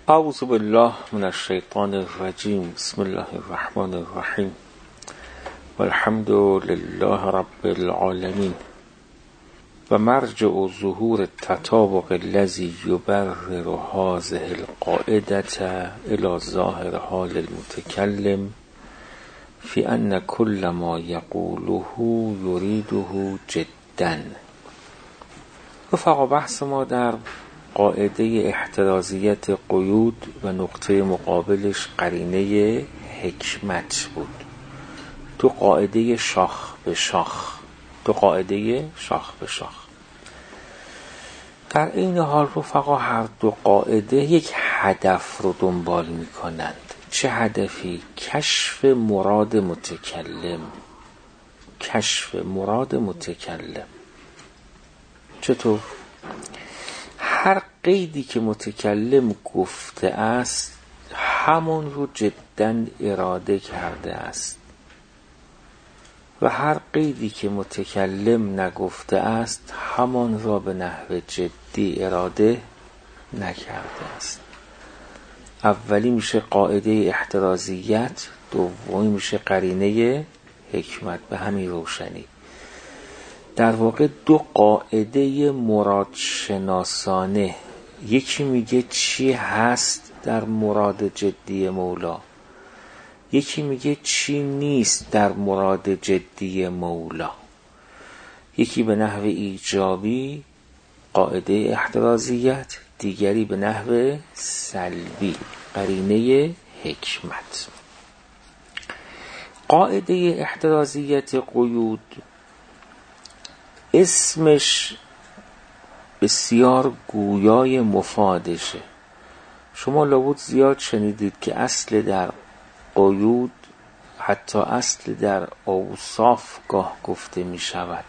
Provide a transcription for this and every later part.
اعوذ بالله من الشیطان الرجیم. بسم الله الرحمن الرحیم. والحمد لله رب العالمین. و مرجع ظهور التطابق الذي يبرر هذه القاعدة الى ظاهر حال المتكلم في ان كل ما يقوله يريده جدا. رفقا، بحث ما در قاعده احترازیت قیود و نقطه مقابلش قرینه حکمت بود. تو قاعده شاخ به شاخ در این حال رفقا هر دو قاعده یک هدف رو دنبال می کنند. چه هدفی؟ کشف مراد متکلم. چطور؟ هر قیدی که متکلم گفته است همون رو جداً اراده کرده است و هر قیدی که متکلم نگفته است همان را به نحو جدی اراده نکرده است. اولی میشه قاعده احترازیت، دومی میشه قرینه حکمت. به همین روشنی در واقع دو قاعده مراد شناسانه، یکی میگه چی هست در مراد جدی مولا، یکی میگه چی نیست در مراد جدی مولا. یکی به نحو ایجابی قاعده احترازیت، دیگری به نحو سلبی قرینه حکمت. قاعده احترازیت قیود اسمش بسیار گویای مفادشه. شما لابد زیاد شنیدید که اصل در قیود، حتی اصل در اوصاف گاه گفته می شود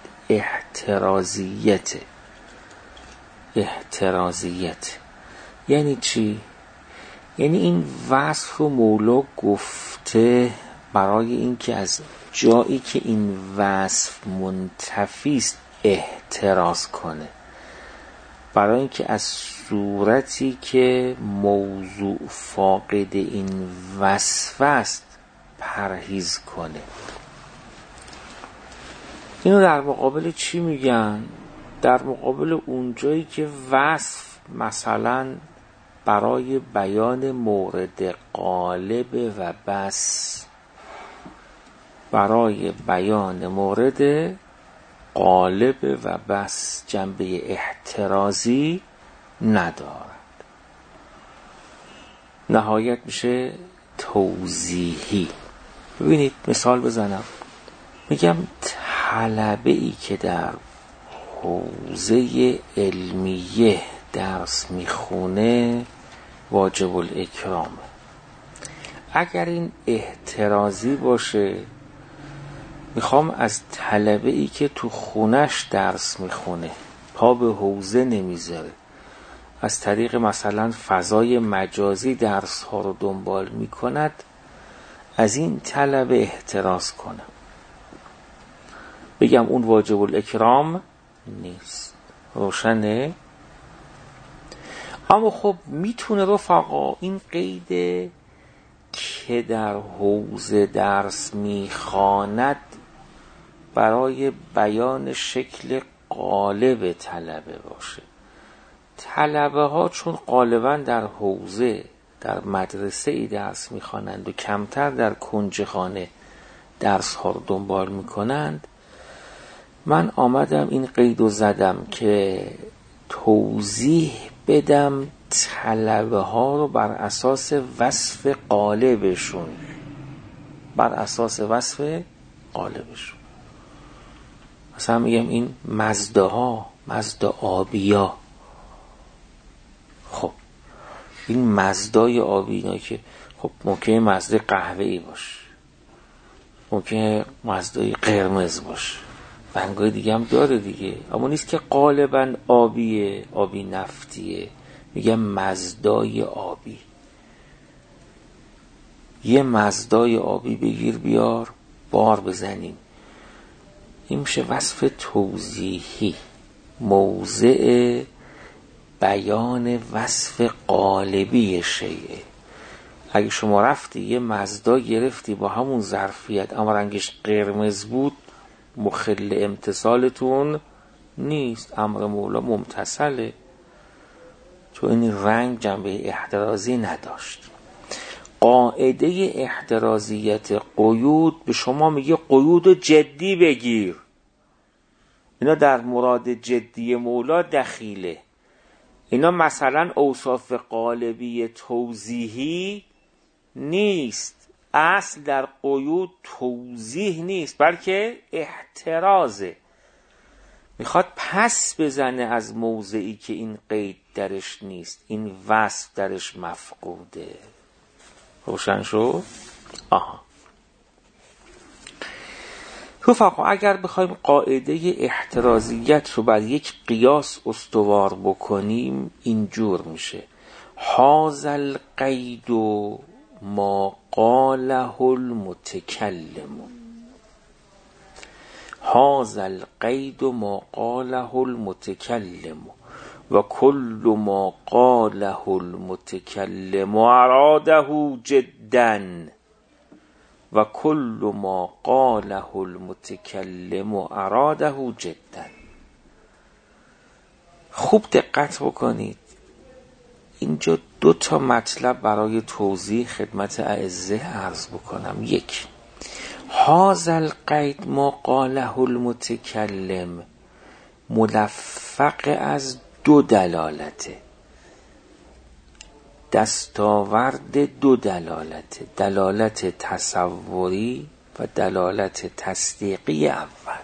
احترازیت. یعنی چی؟ یعنی این وصف رو مولا گفته برای اینکه از جایی که این وصف منتفیست احتراز کنه، برای اینکه از صورتی که موضوع فاقد این وصف است پرهیز کنه. اینو در مقابل چی میگن؟ در مقابل اونجایی که وصف مثلا برای بیان مورد غالب و بس، برای بیان مورد غالب و بس جنبه احترازی ندارد. نهایت میشه توضیحی. ببینید مثال بزنم، میگم طلبه ای که در حوزه علمیه درس میخونه واجب الاکرام. اگر این احترازی باشه، میخوام از طلبه ای که تو خونش درس میخونه، پا به حوزه نمیذاره، از طریق مثلا فضای مجازی درس ها رو دنبال میکند، از این طلبه احتراز کنم، بگم اون واجب الاکرام نیست. روشنه؟ اما خب میتونه رفقا این قید که در حوزه درس میخواند برای بیان شکل غالب طلبه باشه. طلبه ها چون غالبا در حوزه، در مدرسه ای درس میخوانند و کمتر در کنج خانه درس ها رو دنبال میکنند، من آمدم این قیدو زدم که توضیح بدم طلبه ها رو بر اساس وصف غالبشون. مثلا میگم این مزد آبیا. خب این مزدای آبینا که خب ممکنه مزد قهوه‌ای باشه، ممکنه مزدای قرمز باشه، رنگای دیگه هم داره دیگه، اما نیست که غالبا آبیه، آبی نفتیه. میگم مزدای آبی. یه مزدای آبی بگیر بیار بار بزنیم. این میشه وصف توضیحی. موضع بیان وصف قالبی شیء. اگه شما رفتی یه مزدا گرفتی با همون ظرفیت اما رنگش قرمز بود، مخل امتثالتون نیست، امر مولا ممتثله، چون این رنگ جنبه احترازی نداشت. قاعده احترازیت قیود به شما میگه قیود جدی بگیر، اینا در مراد جدی مولا دخیله. اینا مثلا اوصاف قالبی توضیحی نیست، اصل در قیود توضیح نیست بلکه احترازه، میخواد پس بزنه از موضعی که این قید درش نیست، این وصف درش مفقوده. روشن شد؟ آها. رفقا اگر بخوایم قاعده احترازیت رو بر یک قیاس استوار بکنیم اینجور میشه: هذا القید ما قاله المتکلم، هذا القید ما قاله المتکلم و کل ما قاله المتکلم اراده جدا و کل ما قاله المتکلم اراده جدا. خوب دقت بکنید، اینجا 2 مطلب برای توضیح خدمت اعزه عرض بکنم. یک، هذا القید ما قاله المتکلم ملفق از 2 دلالته، دستاورد 2 دلالته، دلالت تصوری و دلالت تصدیقی اول.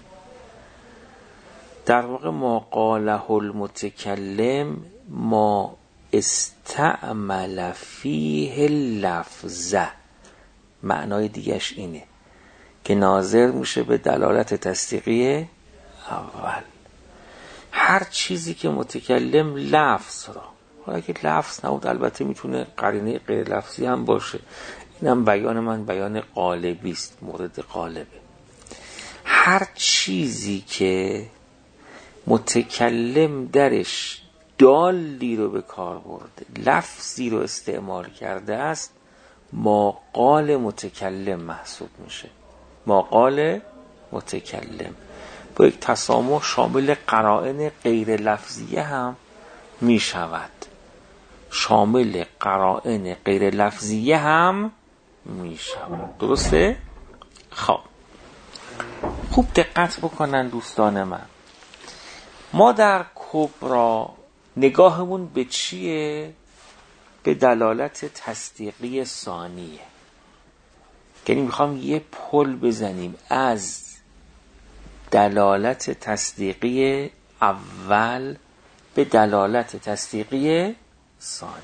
در واقع ما قاله المتکلم ما استعمل فیه لفظه، معنای دیگش اینه که ناظر میشه به دلالت تصدیقی اول. هر چیزی که متکلم لفظ را، حالا که لفظ نبود البته میتونه قرینه غیر لفظی هم باشه، اینم بیان من بیان قالبی است، مورد قالبه. هر چیزی که متکلم درش دالی رو به کار برده، لفظی رو استعمال کرده است، ما قال متکلم محسوب میشه. ما قال متکلم با یک تسامح شامل قرائن غیر لفظیه هم می شود، شامل قرائن غیر لفظیه هم می شود. درسته؟ خب خوب دقت بکنن دوستان من، ما در کبرا نگاهمون به چیه؟ به دلالت تصدیقی ثانیه. یعنی میخوام یه پل بزنیم از دلالت تصدیقی اول به دلالت تصدیقی ثانی.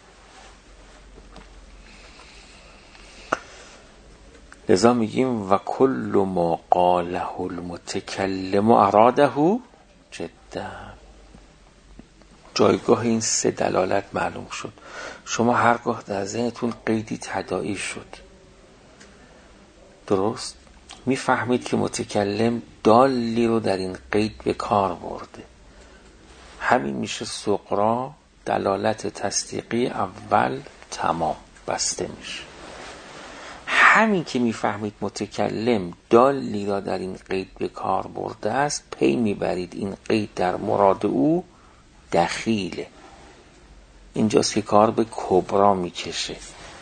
لذا میگیم و کل ما قاله المتکلم اراده جدا. جایگاه این 3 دلالت معلوم شد. شما هرگاه در ذهنتون قیدی تداعی شد، درست میفهمید که متکلم دالی رو در این قید به کار برده، همین میشه سقرا دلالت تصدیقی اول تمام بسته میشه. همین که میفهمید متکلم دالی را در این قید به کار برده است، پی میبرید این قید در مراد او دخیله. اینجاست که کار به کبرا میکشه،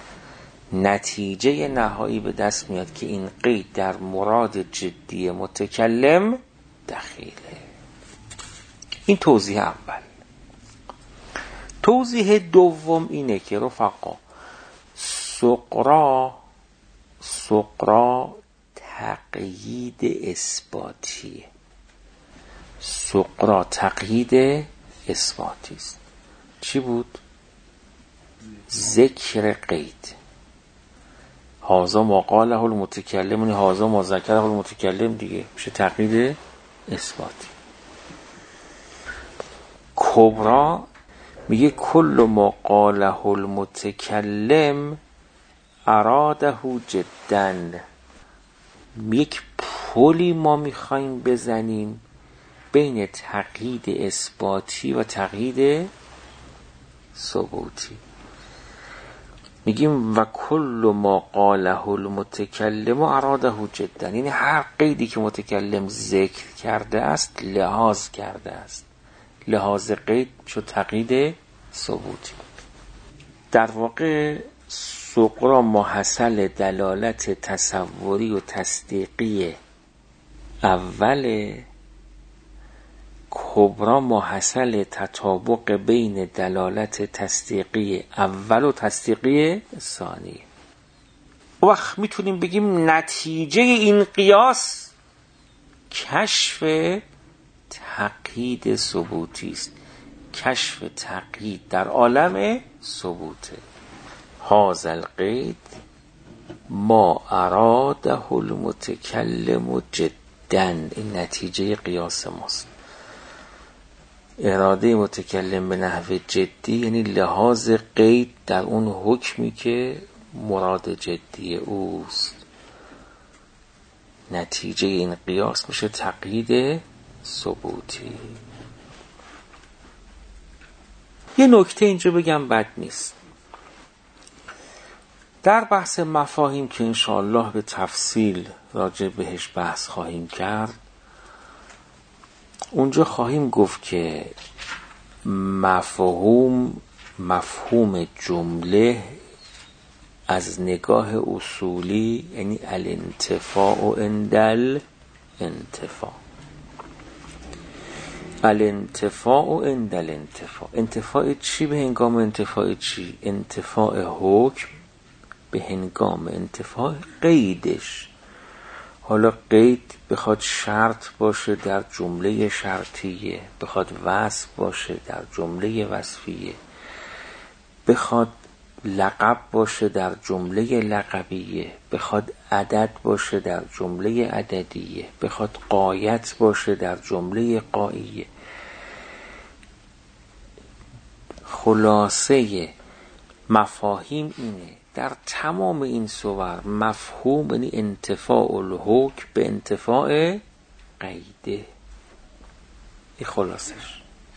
نتیجه نهایی به دست میاد که این قید در مراد جدی متکلم دخیله. این توضیح اول. توضیح دوم اینه که رفقا سقرا تقیید اثباتیه. سقرا تقیید اثباتی است. چی بود؟ ذکر قید. هازا ما قاله المتکلم، یعنی هازا ما ذکره المتکلم، دیگه میشه تقیید اثباتی. کبرا میگه کل ما قاله المتکلم اراده جدا. یک پلی ما میخوایم بزنیم بین تقیید اثباتی و تقیید ثبوتی. میگیم و کل ما قاله المتکلم اراده جدا، یعنی هر قیدی که متکلم ذکر کرده است لحاظ کرده است. لحاظ قید شد تقیید ثبوتی. در واقع صغرا محصل دلالت تصوری و تصدیقی اول، کبرا محصل تطابق بین دلالت تصدیقی اول و تصدیقی ثانی. وقت میتونیم بگیم نتیجه این قیاس کشف تقیید ثبوتی است. کشف تقیید در عالم ثبوته. هذا القید ما اراده المتکلم جدا، این نتیجه قیاس ماست. اراده متکلم به نحو جدی یعنی لحاظ قید در اون حکمی که مراد جدی اوست. نتیجه این قیاس میشه تقیید ثبوتی. یه نکته اینجا بگم بد نیست. در بحث مفاهیم که انشاءالله به تفصیل راجع بهش بحث خواهیم کرد، اونجا خواهیم گفت که مفهوم جمله از نگاه اصولی یعنی الانتفاع عند الانتفاع. الانتفاع عند الانتفاع. انتفاع چی به هنگام انتفاع چی؟ انتفاع حکم به هنگام انتفاع قیدش. حالا قید بخواد شرط باشه در جمله شرطیه، بخواد وصف باشه در جمله وصفیه، بخواد لقب باشه در جمله لقبیه، بخواد عدد باشه در جمله عددیه، بخواد غایت باشه در جمله غاییه. خلاصه مفاهیم اینه. در تمام این صور مفهوم یعنی انتفاع الحکم به انتفاع قیده. این خلاصش.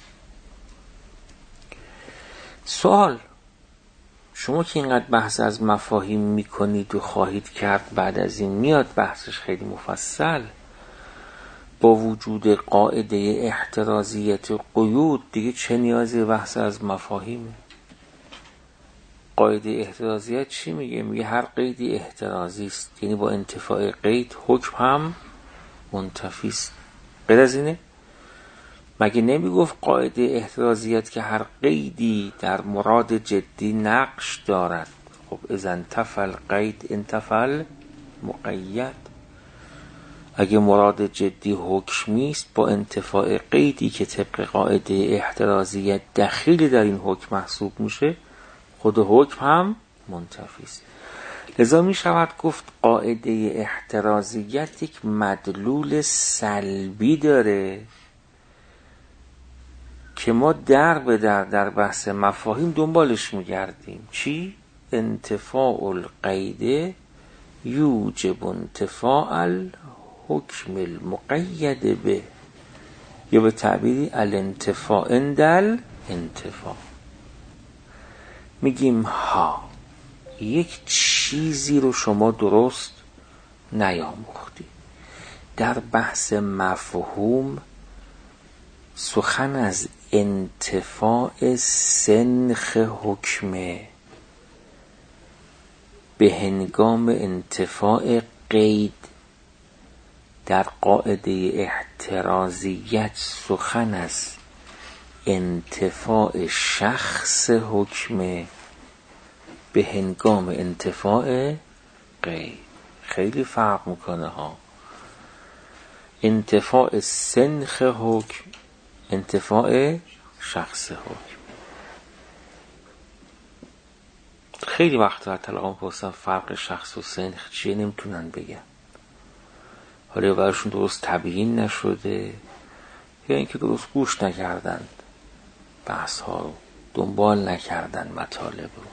سوال: شما که اینقدر بحث از مفاهیم میکنید و خواهید کرد، بعد از این میاد بحثش خیلی مفصل، با وجود قاعده احترازیت و قیود دیگه چه نیازی بحث از مفاهیمه؟ قاعده احترازیت چی میگه؟ میگه هر قیدی احترازی است، یعنی با انتفاع قید حکم هم منتفی است. غیر از اینه؟ مگه نمیگفت قاعده احترازیت که هر قیدی در مراد جدی نقش دارد؟ خب اذا انتفى القید انتفى المقید. اگه مراد جدی حکمی است، با انتفاع قیدی که طبق قاعده احترازیت دخیل در این حکم محسوب میشه، خود حکم هم منتفی است. لذا می شود گفت قاعده احترازیت یک مدلول سلبی داره که ما در به در بحث مفاهیم دنبالش میگردیم. چی؟ انتفاع القید یوجب انتفاع الحکم المقید به، یا به تعبیری الانتفاع عند الانتفاع. میگیم ها، یک چیزی رو شما درست نیاموختی. در بحث مفهوم سخن از انتفاع سنخ حکمه به هنگام انتفاع قید. در قاعده احترازیت سخن از انتفاع شخص حکمه به هنگام انتفاع قید. خیلی فرق میکنه ها. انتفاع سنخ حکم، انتفاع شخص حکم. خیلی وقتا طلبان پرسن فرق شخص و سنخ چیه، نمیتونن بگن. حالا براشون درست تبیین نشده یا اینکه درست گوش نکردن بحث ها رو، دنبال نکردن مطالب رو.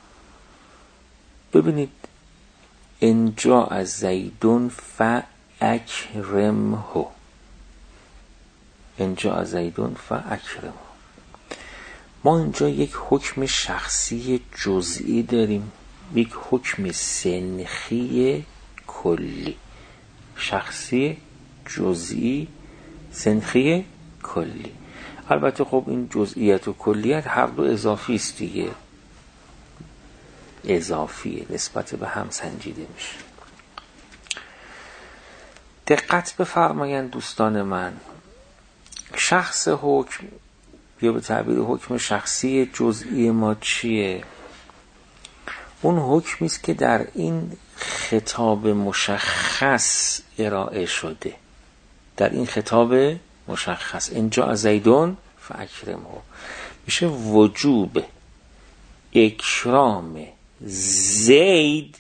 ببینید اینجا از زیدون فاکرمه، انجا زیدون فاکرمه. ما اینجا یک حکم شخصی جزئی داریم، یک حکم سنخی کلی. شخصی، جزئی، سنخی، کلی. البته خب این جزئیت و کلیت هر دو اضافی است دیگه، اضافیه، نسبت به هم سنجیده میشه. دقت بفرمایند دوستان من، شخص حکم یا به تعبیر حکم شخصی جزئی ما چیه؟ اون حکمی است که در این خطاب مشخص ارائه شده. در این خطاب مشخص انجا زیدون فاکرمه، میشه وجوب اکرام زید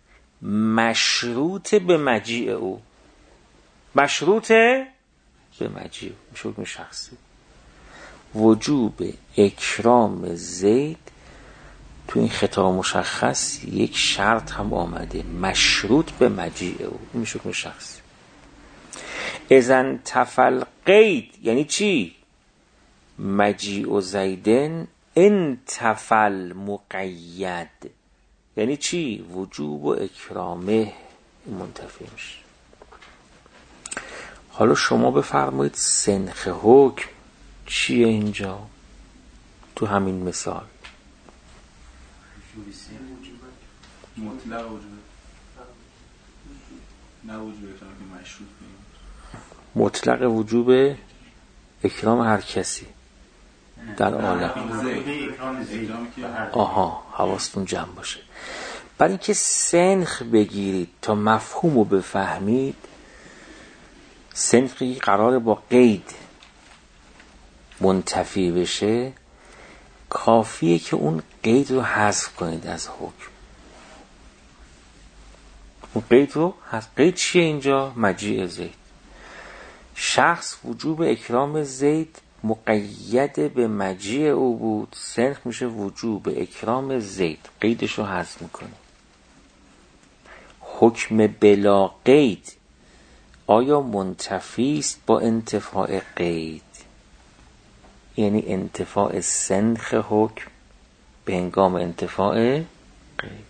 مشروط به مجیء او. مشروط به مجیء او میشه حکم شخصی. وجوب اکرام زید تو این خطاب مشخص یک شرط هم آمده، مشروط به مجیء او، میشه حکم شخصی. اذن تفل قید یعنی چی؟ مجیء زیدن انتفل مقید یعنی چی؟ وجوب و اکرامه منتفی میشه. حالا شما بفرمایید سنخ حکم چیه اینجا تو همین مثال؟ مطلق وجوب، نه وجوب اکرام که مشروط بگیم. مطلق وجوب اکرام هر کسی در عالم. آها، حواستون جمع باشه. برای اینکه سنخ بگیرید تا مفهوم رو بفهمید، سنخی قراره با قید منتفی بشه، کافیه که اون قید رو حذف کنید از حکم. اون قید رو حذف. قید چیه اینجا؟ مجیء زید. شخص وجوب اکرام زید مقید به مجیء او بود، سنخ میشه وجوب اکرام زید، قیدش رو حذف میکنه. حکم بلا قید آیا منتفی است با انتفاع قید؟ یعنی انتفاع سنخ حکم به هنگام انتفاع قید.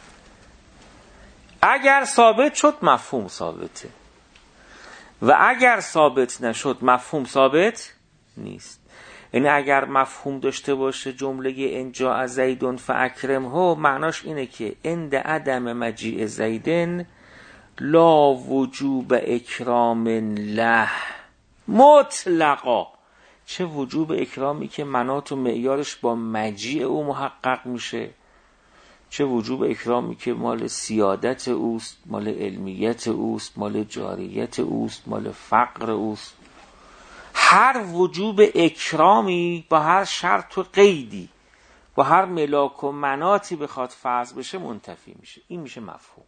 اگر ثابت شد مفهوم ثابته و اگر ثابت نشد مفهوم ثابت نیست. یعنی اگر مفهوم داشته باشه جمله انجا زیدون فاکرمه، معناش اینه که عند عدم مجیء زیدن لا وجوب اکرام له مطلقا. چه وجوب اکرامی که مناط و معیارش با مجیء او محقق میشه، چه وجوب اکرامی که مال سیادت اوست، مال علمیت اوست، مال جاریت اوست، مال فقر اوست. هر وجوب اکرامی با هر شرط و قیدی، با هر ملاک و مناطی بخواد فرض بشه منتفی میشه. این میشه مفهوم.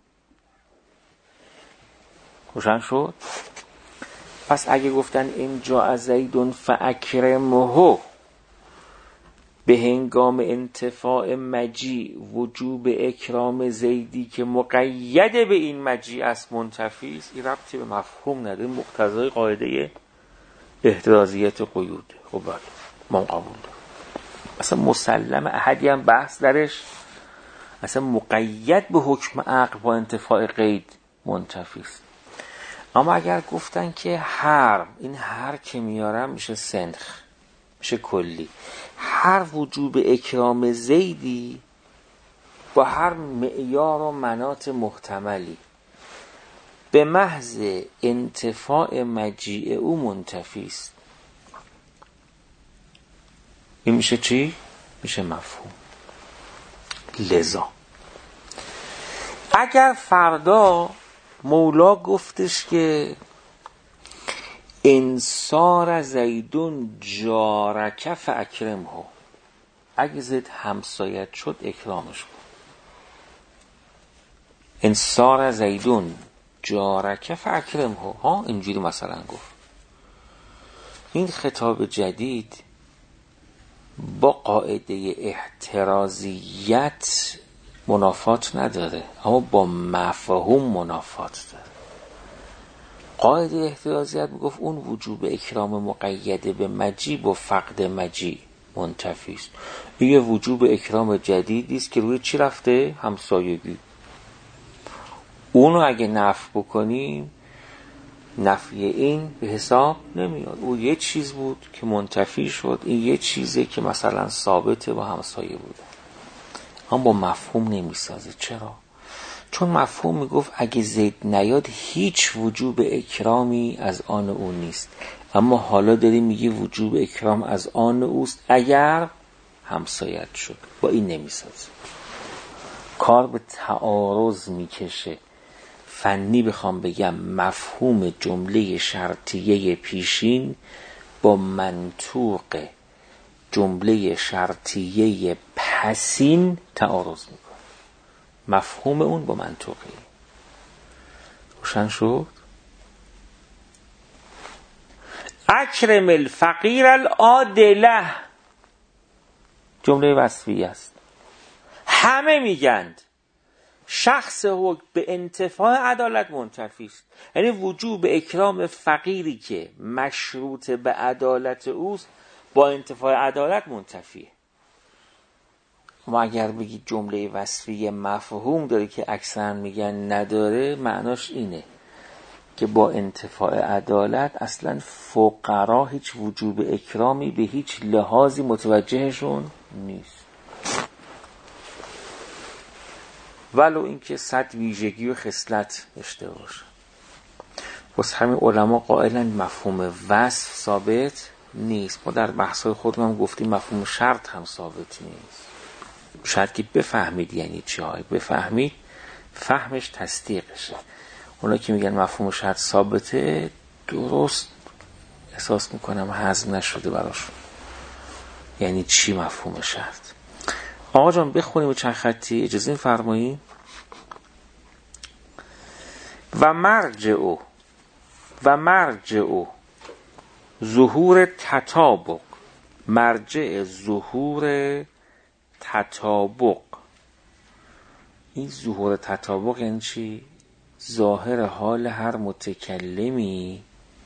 روشن شد؟ پس اگه گفتن انجا زیدون فاکرمه به هنگام انتفاع مجیء وجوب اکرام زیدی که مقید به این مجیء است منتفی است، این ربطی به مفهوم نداره، مقتضای قاعده احترازیت قیود. خب بله، ما قبول داریم. اصلا مسلم احدی هم بحث درش، اصلا مقید به حکم عقل با انتفاع قید منتفی است. اما اگر گفتن که هر، این هر که میارم میشه سنخ، میشه کلی، هر وجوب اکرام زیدی با هر معیار و مناط محتملی به محض انتفاع مجیء او منتفی است، این میشه چی؟ میشه مفهوم. لذا اگر فردا مولا گفتش که انصار زیدون جارک فاکرمه، اگه زید همسایت شد اکرامش کن. انصار زیدون جارک فاکرمه، ها اینجوری مثلا گفت. این خطاب جدید با قاعده احترازیت منافات نداره، اما با مفهوم منافات داره. قاعده احترازیت میگفت اون وجوب اکرام مقید به مجیب و فقد مجیب منتفی است. این یه وجوب اکرام جدیدی است که روی چی رفته؟ همسایگی. اونو اگه نفی بکنیم نفی این به حساب نمیاد. اون یه چیز بود که منتفی شد، این یه چیزه که مثلا ثابته با همسایه بوده، اما با مفهوم نمیسازه. چرا؟ چون مفهوم میگفت اگه زید نیاد هیچ وجوب اکرامی از آن او نیست، اما حالا داری میگی وجوب اکرام از آن اوست اگر همسایت شد. با این نمیسازه، کار به تعارض میکشه. فنی بخوام بگم مفهوم جمله شرطیه پیشین با منطوق جمله شرطیه پسین تعارض میکنه. مفهوم اون با منطوقی. روشن شد؟ اکرم الفقیر العادله جمله وصفی است. همه میگند شخص حکم به انتفاع عدالت منتفی است. یعنی وجوب اکرام فقیری که مشروط به عدالت اوست با انتفاع عدالت منتفیه. ما اگر بگید جمله وصفی مفهوم داره که اکثرا میگن نداره، معناش اینه که با انتفاع عدالت اصلا فقرا هیچ وجوب اکرامی به هیچ لحاظی متوجهشون نیست، ولو اینکه 100 ویژگی و خصلت داشته باشه. واسه همین علما قائلن مفهوم وصف ثابت نیست. ما در بحث‌های خودمون گفتیم مفهوم شرط هم ثابت نیست. شاید که بفهمید یعنی چی های بفهمید فهمش تصدیقشه. اونا که میگن مفهوم شرط ثابته درست احساس میکنم هضم نشده براشون. یعنی چی مفهوم شرط؟ آقا جان بخونیم چند خطی اجازه فرمایید. و مرجع ظهور تطابق، مرجع ظهور تطابق. این ظهور تطابق یعنی چی؟ ظاهر حال هر متکلمی.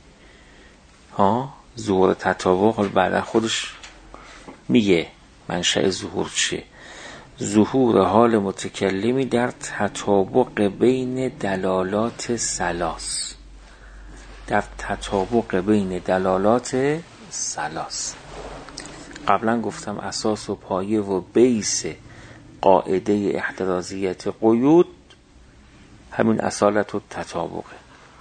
ظهور تطابق حال بعدا خودش میگه منشأ ظهور چیه. ظهور حال متکلمی در تطابق بین دلالات ثلاث، در تطابق بین دلالات ثلاث. قبلا گفتم اساس و پایه و بیس قاعده احترازیت قیود همین اصالت و تطابقه.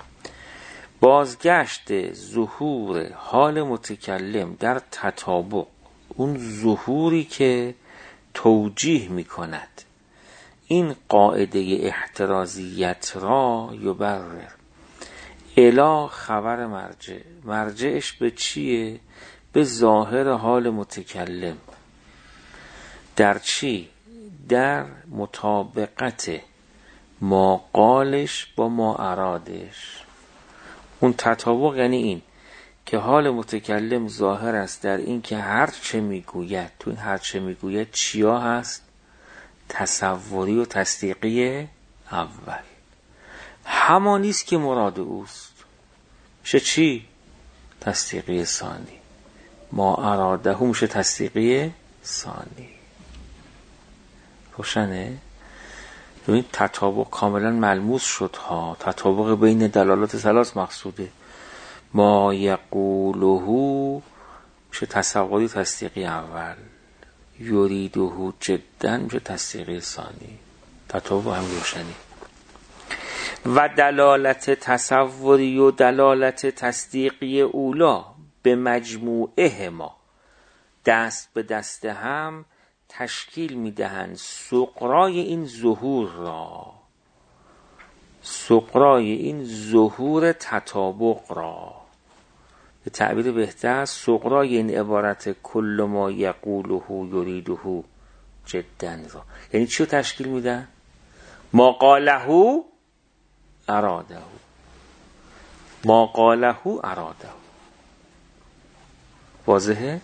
بازگشت ظهور حال متکلم در تطابق، اون ظهوری که توجیه می کند این قاعده احترازیت را یبرر الی خبر مرجع. مرجعش به چیه؟ به ظاهر حال متکلم. در چی؟ در مطابقت ما قالش با ما ارادش. اون تطابق یعنی این که حال متکلم ظاهر است در این که هر چه میگوید، تو این هر چه میگوید چیا هست؟ تصوری و تصدیقی اول، همانیست که مراد اوست. میشه چی؟ تصدیقی ثانی. ما اراده میشه تصدیقی ثانی. روشنه؟ ببین تطابق کاملا ملموس شد ها. تطابق بین دلالات ثلاث مقصوده. ما یقوله میشه تصوری تصدیقی اول، یریده جدا میشه تصدیقی ثانی. تطابق هم روشنی. و دلالت تصوری و دلالت تصدیقی اولا به مجموعه ما دست به دست هم تشکیل میدهند سقرای این ظهور را، سقرای این ظهور تطابق را. به تعبیر بهتر سقرای این عبارت کل ما یقوله یریده جدا را. یعنی چی رو تشکیل میدن؟ ما قاله اراده، ما قاله اراده. واضحه؟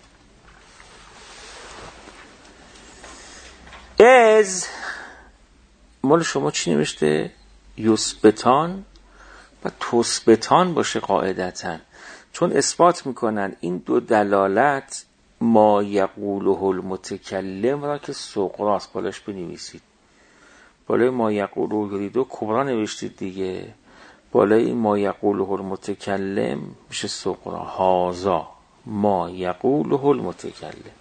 از مال شما چی نوشته؟ یثبتان و تثبتان باشه قاعدتاً، چون اثبات میکنن این دو دلالت ما یقوله المتکلم را که سغراست بالاش بنویسید. بالای ما یقوله یریدو کبرا نوشتید دیگه، بالای ما یقوله المتکلم میشه سغرا. هازا ما یقوله المتکلم.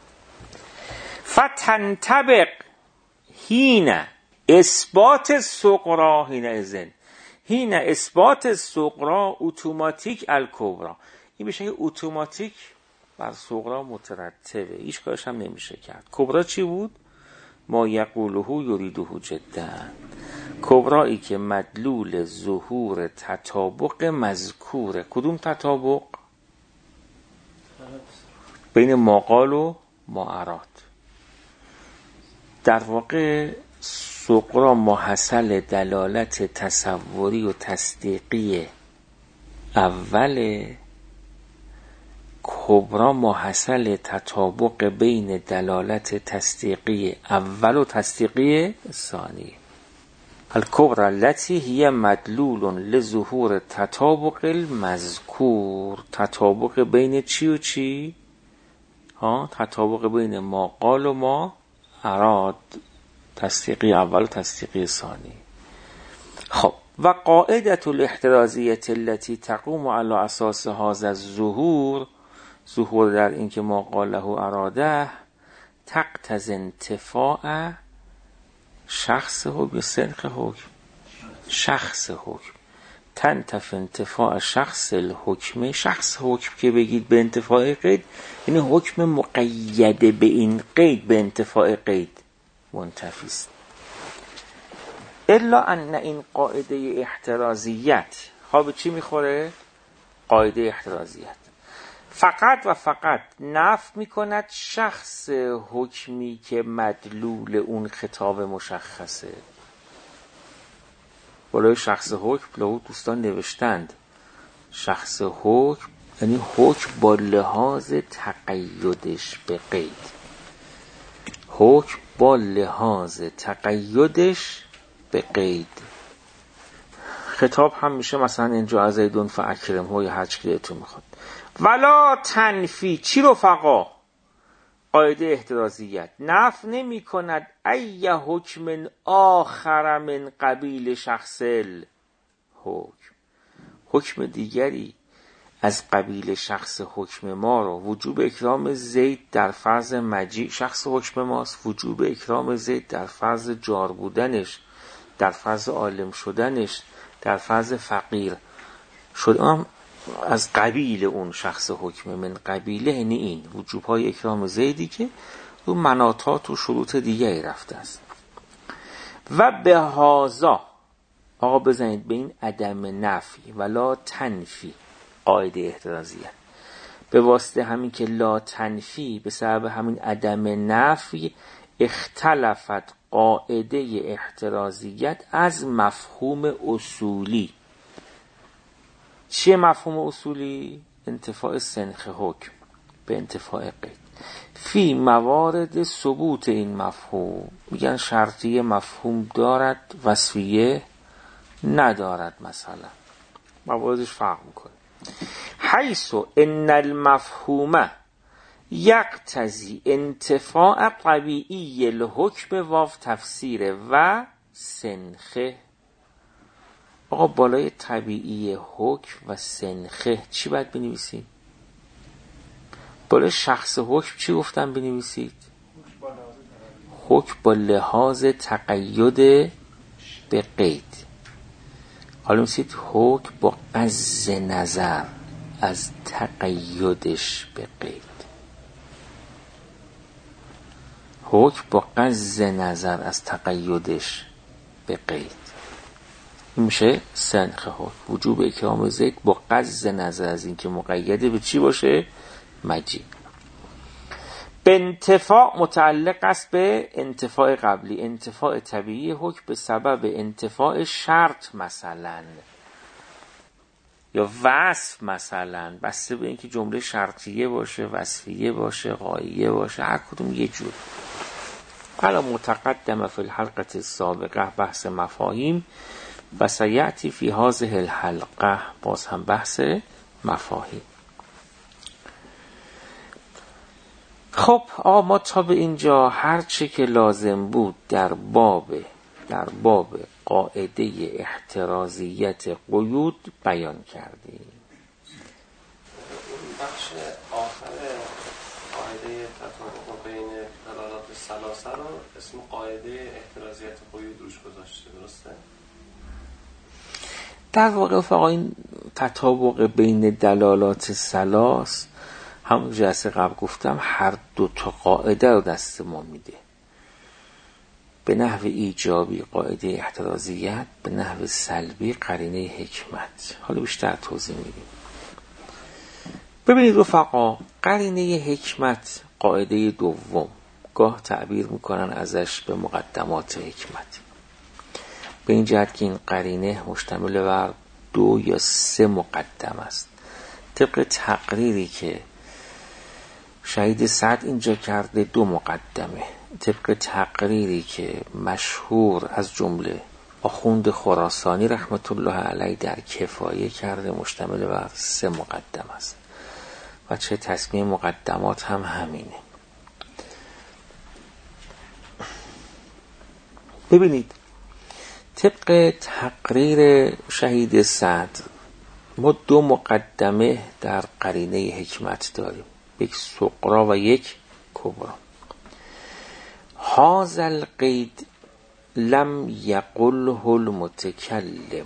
فتنطبق هین اثبات سغرا هین ازن، هین اثبات سغرا اتوماتیک الکبرا. این میشه که اتوماتیک بر سغرا مترتبه، هیچ کارش هم نمیشه کرد. کبرا چی بود؟ ما یقوله یریده جدا، کبرایی که مدلول ظهور تطابق مذکوره. کدوم تطابق؟ بین ما قال و ما اراد. در واقع سغرا محصل دلالت تصوری و تصدیقی اوله، کبرا محصل تطابق بین دلالت تصدیقی اول و تصدیقی ثانی. الکبرى التي هي مدلول لظهور تطابق المذکور. تطابق بین چی و چی؟ تطابق بین ما قال و ما اراد، تصدیقی اول و تصدیقی ثانی. خب و قاعدة الاحترازیة التي تقوم على اساس هذا الظهور، ظهور در این که ما قاله اراده، تقتضی انتفاع شخص حکم یا سنخ حکم، شخص حکم. تنتفی انتفاع شخص الحکم، شخص حکم که بگید به انتفاع قید، یعنی حکم مقیده به این قید به انتفاع قید منتفی است. الا ان این قاعده احترازیت ها به چی میخوره؟ قاعده احترازیت فقط و فقط نفی میکند شخص حکمی که مدلول اون خطاب مشخصه. بالای شخص حکم لهو دوستان نوشتند شخص حکم یعنی حکم با لحاظ تقیدش به قید، حکم با لحاظ تقیدش به قید. خطاب هم میشه مثلا اینجا زیدون فاکرم های هرچی که دلتون میخواد. ولا تنفی چی رفقا؟ قاعده احترازیت نفی نمی کند ای حکم آخر من قبیل شخص الحکم، حکم دیگری از قبیل شخص حکم ما رو. وجوب اکرام زید در فرض مجیع شخص حکم ماست، وجوب اکرام زید در فرض جار بودنش، در فرض عالم شدنش، در فرض فقیر شدن از قبیل اون شخص حکم. من قبیله یعنی این وجوب های اکرام زیدی که اون مناطات و شروط دیگری رفته است. و به هازا آقا بزنید به این عدم نفی ولا تنفی قاعده احترازیه، به واسطه همین که لا تنفی به سبب همین عدم نفی اختلفت قاعده احترازیت از مفهوم اصولی. چیه مفهوم اصولی؟ انتفاع سنخ حکم به انتفاع قید. فی موارد ثبوت این مفهوم، میگن شرطیه مفهوم دارد وصفیه ندارد، مثلا مواردش فرق میکنه. حیث ان المفهوم یقتضی انتفاع طبیعی الحکم واو تفسیر و سنخه. آقا بالای طبیعی حکم و سنخه چی باید بنویسید؟ بالای شخص حکم چی گفتم بنویسید؟ حکم با لحاظ تقید به قید. حالا میسید حکم با قصد نظر از تقیدش به قید، حکم با قصد نظر از تقیدش به قید میشه سنخ حکم. وجوب اکرام زید با قصد نظر از این که مقیده به چی باشه؟ مجیع. به انتفاع متعلق است به انتفاع قبلی، انتفاع طبیعی حکم به سبب انتفاع شرط مثلا یا وصف مثلا، بسته به اینکه جمله شرطیه باشه، وصفیه باشه، غاییه باشه، هر کدوم یه جور. حالا متقدم فی الحلقه السابقه بحث مفاهیم و سیأتی فی هذه الحلقه، باز هم بحث مفاهیم. خب ما تا به اینجا هر چه که لازم بود در باب قاعده احترازیت قیود بیان کردیم. بخش آخر قاعده تطابق بین دلالات ثلاثه رو اسم قاعده احترازیت قیود روش گذاشته، درسته؟ در واقع فقط این تطابق بین دلالات ثلاث همون جلسه قبل گفتم هر دو تا قاعده رو دست ما میده، به نحو ایجابی قاعده احترازیت، به نحو سلبی قرینه حکمت. حالا بیشتر توضیح میدیم. ببینید رفقا، قرینه حکمت قاعده دوم، گاه تعبیر میکنن ازش به مقدمات حکمت، به این جهت که این قرینه مشتمل بر 2 یا 3 مقدم است. طبق تقریری که شهید سعد اینجا کرده 2 مقدمه، طبق تقریری که مشهور از جمله آخوند خراسانی رحمت الله علیه در کفایه کرده مشتمل بر 3 مقدم است و چه تصمیم مقدمات هم همینه. ببینید طبق تقریر شهید سعد ما 2 مقدمه در قرینه حکمت داریم، یک صغرا و یک کبرا. هذا القید لم یقله المتکلم،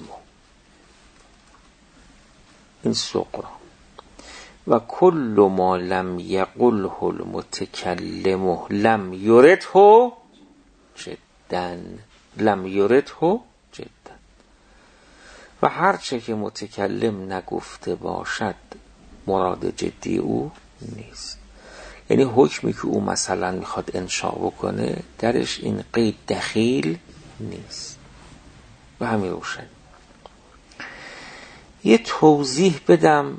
این صغرا، و کل ما لم یقله المتکلم لم یرده جدا، لم یرده جدا، و هر چه که متکلم نگفته باشد مراد جدی او نیست. یعنی حکمی که او مثلا میخواد انشاء بکنه درش این قید دخیل نیست. و همین روشن. یه توضیح بدم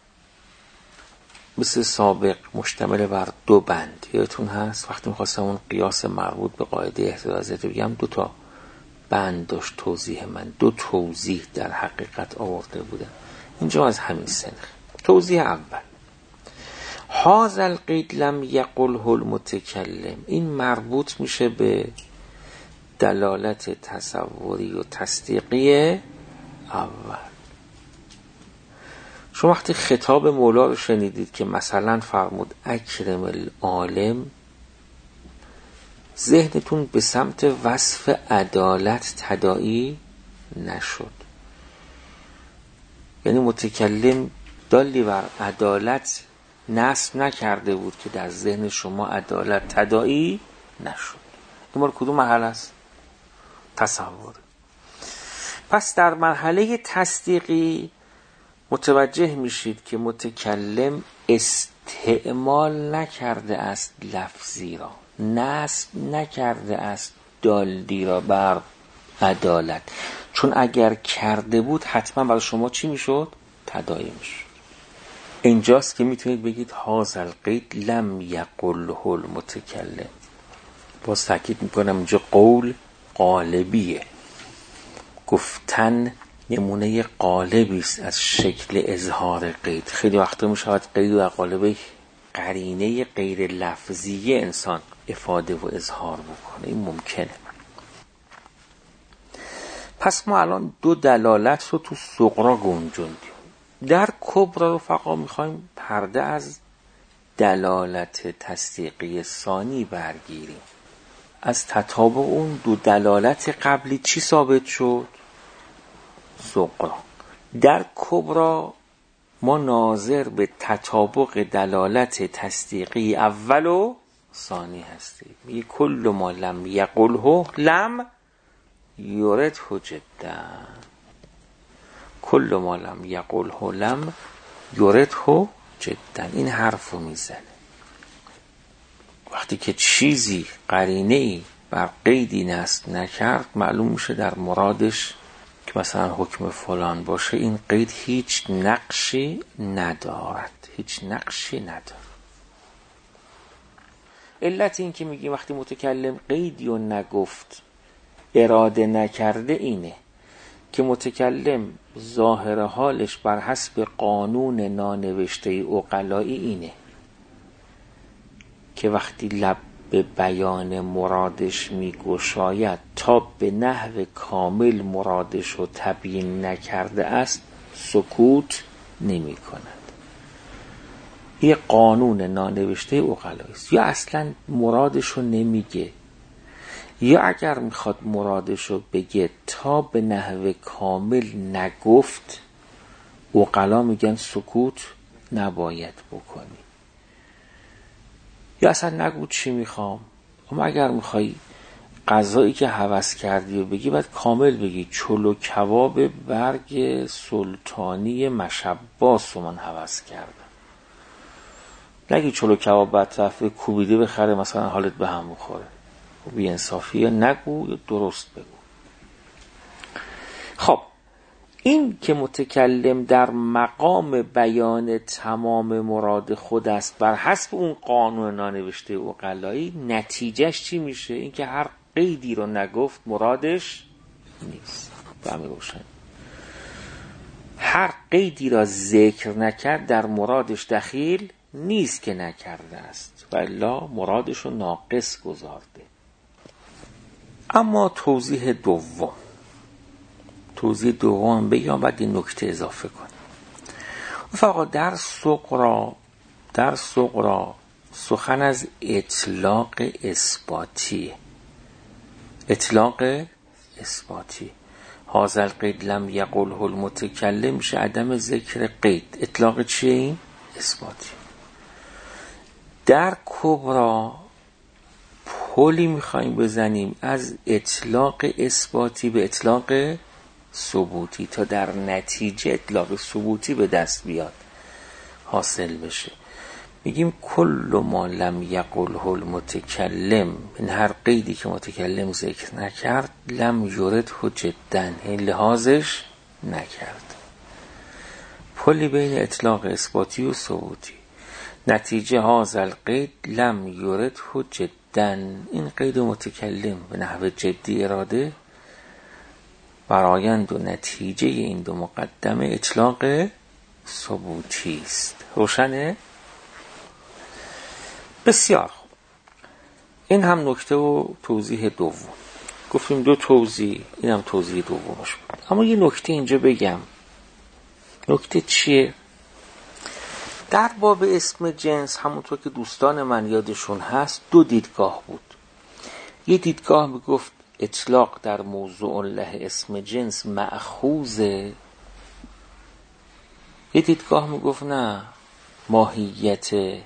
مثل سابق مشتمل بر 2 بند. یادتون هست وقتی میخواستم اون قیاس مربوط به قاعده احترازیت بگم 2 تا بند داشت توضیح من، 2 توضیح در حقیقت آورده بودم. اینجا از همین سنخ. توضیح اول، هذا القید لم یقله المتکلم، این مربوط میشه به دلالت تصوری و تصدیقی اول. شما وقتی خطاب مولا رو شنیدید که مثلا فرمود اکرم العالم، ذهنتون به سمت وصف عدالت تداعی نشد. یعنی متکلم دالی بر عدالت نصب نکرده بود که در ذهن شما عدالت تداعی نشد. این مال کدوم مرحله است؟ تصور. پس در مرحله تصدیقی متوجه میشید که متکلم استعمال نکرده است لفظی را، نصب نکرده است دالدی را بر عدالت، چون اگر کرده بود حتما برای شما چی میشد؟ تداعی میشد. اینجاست که میتونید بگید هذا القید لم یقله المتکلم. باز تاکید میکنم اینجا قول قالبیه، گفتن نمونه قالبی است از شکل اظهار قید. خیلی وقتا میشود قید و قالب قرینه غیر لفظی انسان افاده و اظهار بکنه، این ممکنه. پس ما الان 2 دلالت رو تو صغرا گنجوندیم. در کبرا رو فقط میخوایم پرده از دلالت تصدیقی ثانی برگیریم. از تطابق اون 2 دلالت قبلی چی ثابت شد؟ صغرا. در کبرا ما ناظر به تطابق دلالت تصدیقی اول و ثانی هستیم. میگه کل ما لم یقله لم یرده جدا، کل ما لم یقله لم یرده جدا. این حرف رو میزنه وقتی که چیزی قرینه‌ای بر قیدی نصب نکرد معلوم میشه در مرادش که مثلا حکم فلان باشه این قید هیچ نقشی ندارد، هیچ نقشی ندارد. علت این که میگیم وقتی متکلم قیدی رو نگفت اراده نکرده اینه که متکلم ظاهر حالش بر حسب قانون نانوشته عقلایی اینه که وقتی لب به بیان مرادش میگشاید تا به نحو کامل مرادش رو تبیین نکرده است سکوت نمی کند. یه قانون نانوشته عقلایی است. یا اصلا مرادش رو نمیگه، یا اگر میخواد مرادش رو بگه تا به نحو کامل نگفت، عقلا میگن سکوت نباید بکنی. یا اصلا نگو چی میخوام. اما اگر میخوای غذایی که هوس کردی و بگی، باید کامل بگی چلو کباب برگ سلطانی مشباس رو من هوس کردم. نگی چلو کباب بعد طرف کوبیده بخره مثلا حالت به هم بخوره. بی انصافی نگو، یا درست بگو. خب این که متکلم در مقام بیان تمام مراد خود است بر حسب اون قانون نانوشته عقلایی، نتیجهش چی میشه؟ این که هر قیدی رو نگفت مرادش نیست. به همین روشن. هر قیدی را ذکر نکرد در مرادش دخیل نیست که نکرده است، و الا مرادش رو ناقص گذارده. اما توضیح دوم بگم، بعد این نکته اضافه کنم. فقط در صغرا سخن از اطلاق اثباتی. هذا القید لم یقله المتکلم میشه عدم ذکر قید. اطلاق چیه این؟ اثباتی. در کبرا پلی میخوایم بزنیم از اطلاق اثباتی به اطلاق ثبوتی تا در نتیجه اطلاق ثبوتی به دست بیاد، حاصل بشه. میگیم کل ما لم یقله المتکلم، این هر قیدی که متکلم ذکر نکرد، لم یرده جدا، این لحاظش نکرد. پلی بین اطلاق اثباتی و ثبوتی. نتیجه هذا القید لم یرده جدا، این قید متکلم به نحو جدی اراده، برآیند و نتیجه این دو مقدمه اطلاق ثبوتی است. روشنه؟ بسیار خوب. این هم نکته و توضیح دوم. گفتیم دو توضیح، این هم توضیح دومش بود. اما یه نکته اینجا بگم. نکته چیه؟ در باب اسم جنس همونطور که دوستان من یادشون هست دو دیدگاه بود. یه دیدگاه میگفت اطلاق در موضوع له اسم جنس مأخوذه. یه دیدگاه میگفت نه، ماهیت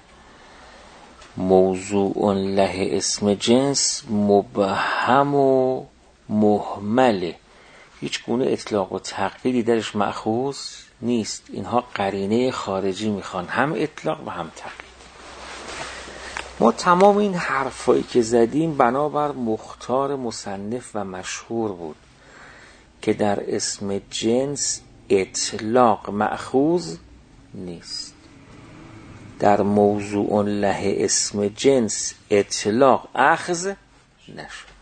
موضوع له اسم جنس مبهم و مهمله، هیچ گونه اطلاق و تقییدی درش مأخوذ نیست. اینها قرینه خارجی میخوان، هم اطلاق و هم تقیید. ما تمام این حرفایی که زدیم بنابر مختار مصنف و مشهور بود که در اسم جنس اطلاق مأخوذ نیست. در موضوع له اسم جنس اطلاق اخذ نشد.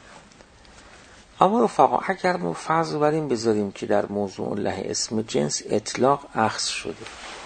اما رفقا اگر ما فرض بریم بذاریم که در موضوع له اسم جنس اطلاق اخذ شده،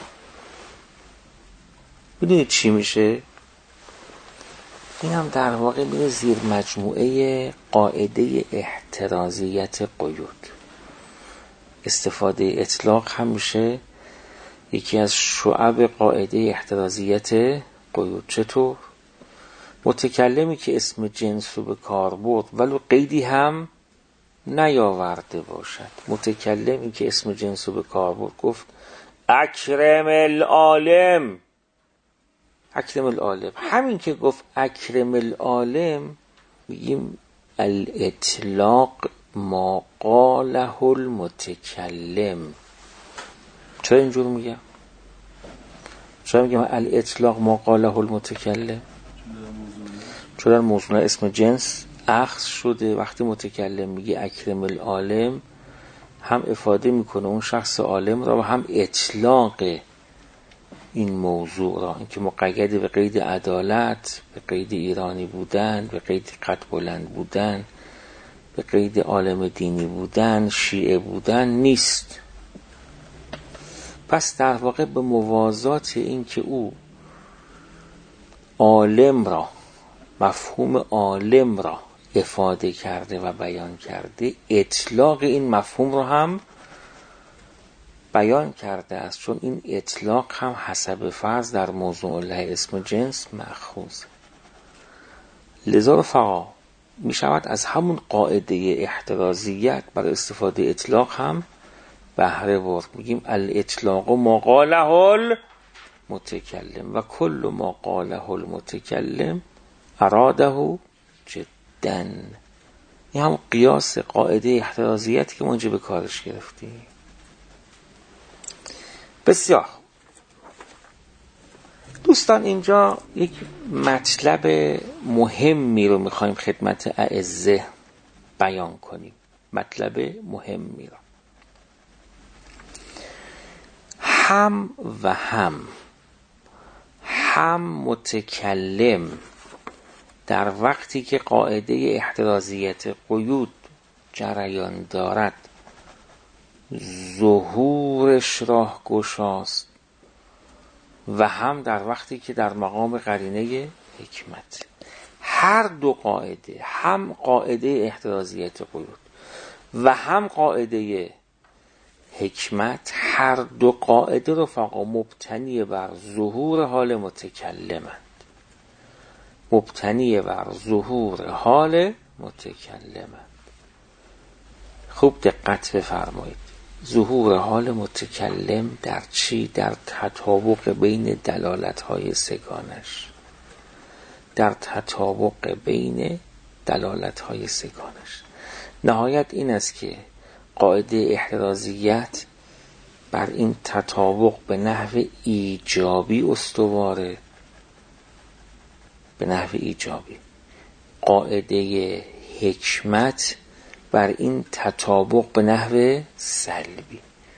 بدونید چی میشه؟ این هم در واقع میره زیر مجموعه قاعده احترازیت قیود. استفاده اطلاق هم میشه یکی از شعب قاعده احترازیت قیود. چطور؟ متکلمی که اسم جنس رو به کار برد ولو قیدی هم نیاورده باشد. متکلمی که اسم جنس رو به کار برد گفت اکرم العالم، اکرم العالم. همین که گفت اکرم العالم میگیم الاطلاق ما قاله المتکلم. چرا اینجور میگم؟ چرا میگم الاطلاق ما قاله المتکلم؟ چون در موضوع اسم جنس اخذ شده. وقتی متکلم میگه اکرم العالم، هم افاده میکنه اون شخص عالم را و هم اطلاق این موضوع را، اینکه مقید به قید عدالت، به قید ایرانی بودن، به قید قد بلند بودن، به قید عالم دینی بودن، شیعه بودن نیست. پس در واقع به موازات این که او عالم را، مفهوم عالم را افاده کرده و بیان کرده، اطلاق این مفهوم را هم بیان کرده است، چون این اطلاق هم حسب فرض در موضوع له اسم جنس مأخوذ. لذا رفقا می شود از همون قاعده احترازیت برای استفاده اطلاق هم بهره برد. میگیم الاطلاق ما قاله المتکلم و کل ما قاله المتکلم اراده جدا. این هم قیاس قاعده احترازیت که ما اینجا به کارش گرفتیم. بسیار دوستان، اینجا یک مطلب مهمی رو میخوایم خدمت اعزه بیان کنیم. مطلب مهمی رو هم متکلم در وقتی که قاعده احترازیت قیود جریان دارد ظهورش راه گشاست و هم در وقتی که در مقام قرینه حکمت. هر دو قاعده، هم قاعده احترازیت قیود و هم قاعده حکمت، هر دو قاعده رفقا مبتنی بر ظهور حال متکلمند. مبتنی بر ظهور حال متکلمند. خوب دقت بفرمایید. ظهور حال متکلم در چی؟ در تطابق بین دلالت‌های سگانش. در تطابق بین دلالت‌های سگانش. نهایت این است که قاعده احترازیت بر این تطابق به نحو ایجابی استواره، به نحو ایجابی. قاعده حکمت بر این تطابق به نحو سلبی.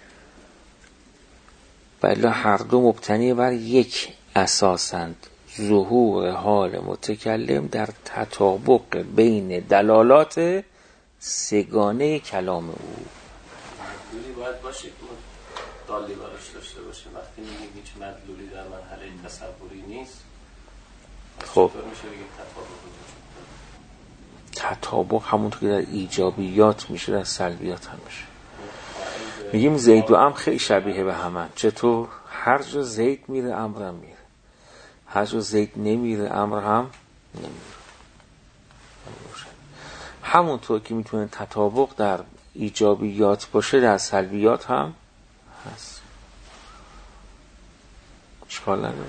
بله هر دو مبتنی بر یک اساسند، ظهور حال متکلم در تطابق بین دلالات سگانه کلام او. مدلولی باید باشه که دالی براش داشته باشه. وقتی میگیم هیچ مدلولی در مرحله تصوری نیست، خب چطور میشه بگیم تطابق همونطور که در ایجابیات میشه در سلبیات هم میشه. میگیم زید و امر خیلی شبیه به همن. چطور؟ هر جا زید میره امر هم میره، هر جا زید نمیره امر هم نمیره. همونطور که میتونه تطابق در ایجابیات باشه در سلبیات هم هست. اشکال نداره.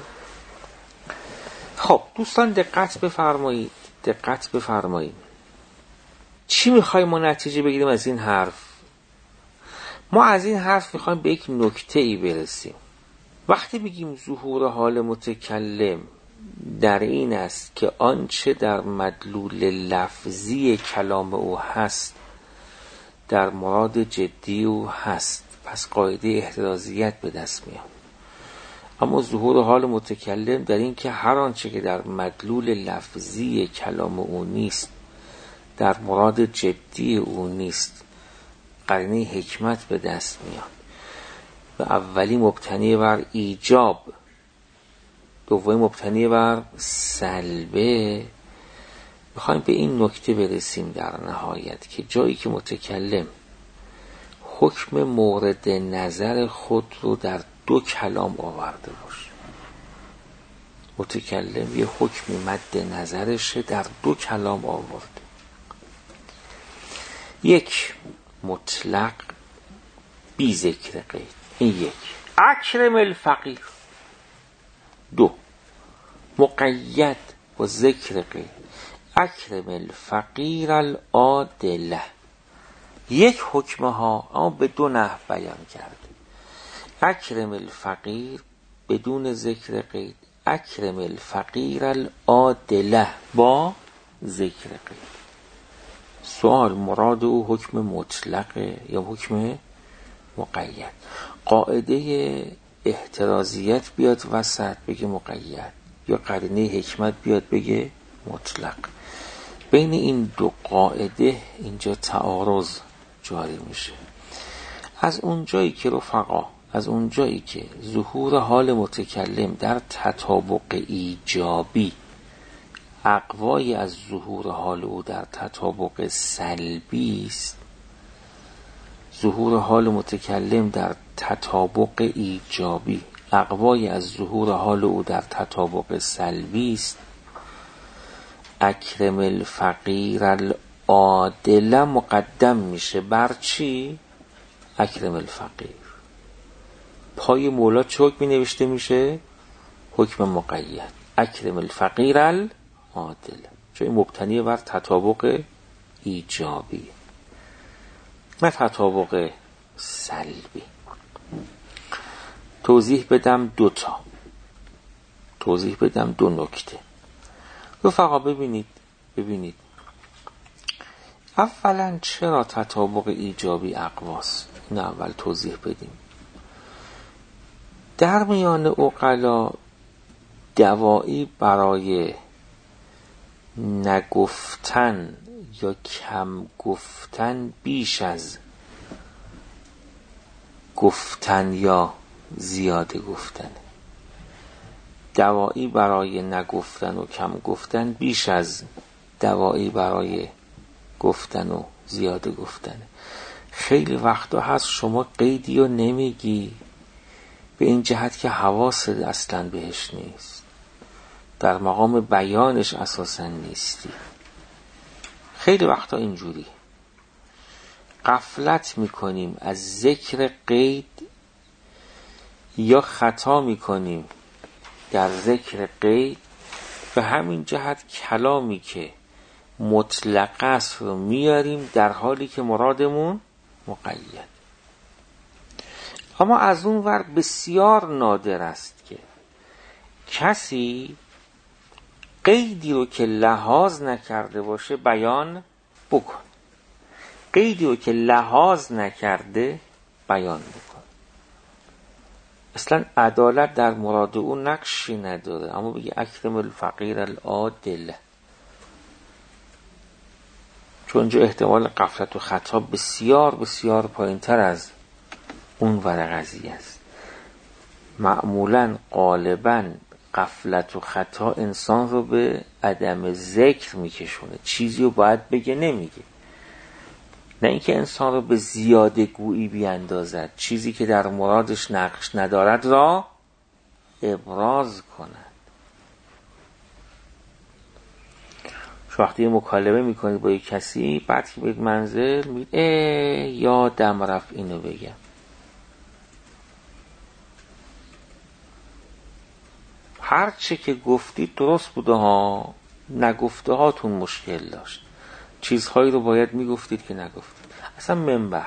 خب دوستان دقت بفرمایید. چی میخوایم ما نتیجه بگیریم از این حرف؟ ما از این حرف میخوایم به یک نکته ای برسیم. وقتی بگیم ظهور حال متکلم در این است که آنچه در مدلول لفظی کلام او هست در مراد جدی او هست، پس قاعده احترازیت به دست میاد. اما ظهور حال متکلم در این که هر آنچه که در مدلول لفظی کلام او نیست، در مراد جدی او نیست، قرینه حکمت به دست میاد. و اولی مبتنی بر ایجاب، دومی مبتنی بر سلبه. میخوایم به این نکته برسیم در نهایت که جایی که متکلم حکم مورد نظر خود رو در دو کلام آورده باشه، متکلم یه حکمی مد نظرش در دو کلام آورده. یک مطلق بی ذکر قید، این یک. اکرم الفقیر. دو مقید با ذکر قید، اکرم الفقیر العادله. یک حکمه ها اما به دو نحو بیان کرده. اکرم الفقیر بدون ذکر قید، اکرم الفقیر العادله با ذکر قید. سوال مراد او حکم مطلقه یا حکم مقید؟ قاعده احترازیت بیاد وسط بگه مقید، یا قرینه حکمت بیاد بگه مطلق. بین این دو قاعده اینجا تعارض جاری میشه. از اونجایی که رفقا، از اونجایی که ظهور حال متکلم در تطابق ایجابی اقوای از ظهور حال او در تطابق سلبی است، ظهور حال متکلم در تطابق ایجابی اقوای از ظهور حال او در تطابق سلبی است، اکرم الفقیر العادل مقدم میشه بر چی؟ اکرم الفقیر. پای مولا چه حکمی نوشته میشه؟ حکم مقید. اکرم الفقیر العادل، چون این مبتنی بر تطابق ایجابی نه تطابق سلبی. توضیح بدم دو نکته. رفقا ببینید اولا چرا تطابق ایجابی اقواست؟ این اول توضیح بدیم. در میان عقلا دوایی برای نگفتن یا کم گفتن بیش از گفتن یا زیاده گفتن. دوایی برای نگفتن و کم گفتن بیش از دوایی برای گفتن و زیاده گفتن. خیلی وقتا هست شما قیدی رو نمیگی به این جهت که حواست اصلا بهش نیست، در مقام بیانش اساسا نیستی. خیلی وقتا اینجوری غفلت میکنیم از ذکر قید یا خطا میکنیم در ذکر قید، به همین جهت کلامی که مطلق است رو میاریم در حالی که مرادمون مقید. اما از اون ور بسیار نادر است که کسی قیدی رو که لحاظ نکرده باشه بیان بکن، قیدی رو که لحاظ نکرده بیان بکن. اصلا عدالت در مراد اون نقشی نداره، اما بگی اکرم الفقیر العادل، چون جو احتمال غفلت و خطا بسیار بسیار پایین تر از اون ور قضیه است. معمولاً غالباً غفلت و خطا انسان رو به عدم ذکر میکشونه، چیزی رو باید بگه نمیگه، نه اینکه انسان رو به زیاده گویی بیاندازد، چیزی که در مرادش نقش ندارد را ابراز کند. وقتی مکالمه میکنید با یک کسی، بعد که به منزل میگید یادم رفت اینو بگم، هر چه که گفتید درست بوده ها، نگفته هاتون مشکل داشت، چیزهایی رو باید میگفتید که نگفتید. اصلا منبر